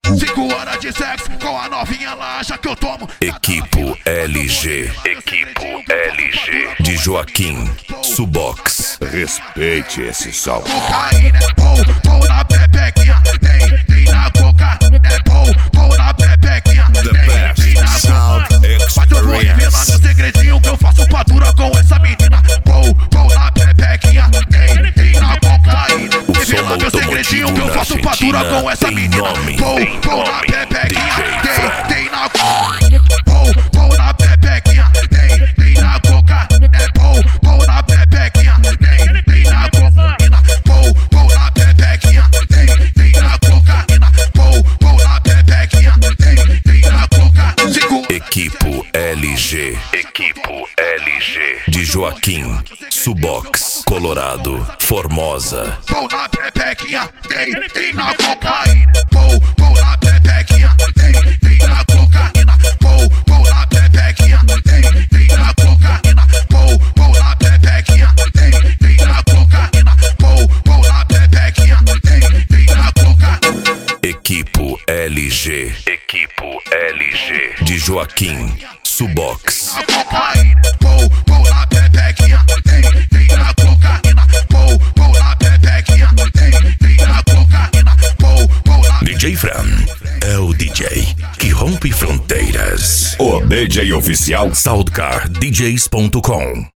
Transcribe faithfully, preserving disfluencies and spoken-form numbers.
Cinco horas de sexo com a novinha lá, já que eu tomo. Equipo L G, Equipo L G de Joaquim Subox. Respeite esse som. Cocaína é bom, bom na pepequinha. Tem, tem na coca, é bom, bom na pepequinha. The best tem na sound mas eu vou revelar experience. meu segredinho que eu faço pra dura com essa menina. Bom, bom na pepequinha. Tem, tem na cocaína. O som Revela meu segredinho que eu automotivo na faço pra dura Argentina com essa tem menina. nome, Bom, tem bom na nome, pepequinha. D J Tem, Fran. tem na bom, bom na pepequinha. Tem, tem na coca, é bom, bom na pepequinha. Tem, tem na cocaína. Bom, bom na pepequinha. Tem, tem na cocaína. Bom, bom na pepequinha. Tem, tem na coca. Cinco Equipo L G, Equipo L G de Joaquim Subox, Colorado, Formosa. Bom na pepequinha, tem, tem na cocaína. Bom, bom na pepequinha, tem, tem na cocaína. Bom, bom na pepequinha, tem, tem na cocaína. Bom, bom na pepequinha, tem, tem na cocaína. Bom, bom na pepequinha, tem, tem na cocaína. Equipo L G, Equipo L G de Joaquim Subox. Na cocaína, bom, bom na pepequinha, tem, tem na cocaína. Bom, bom na pepequinha, tem, tem na cocaína. Bom, bom na D J Fran é o D J que rompe fronteiras. O D J oficial soundcar d js ponto com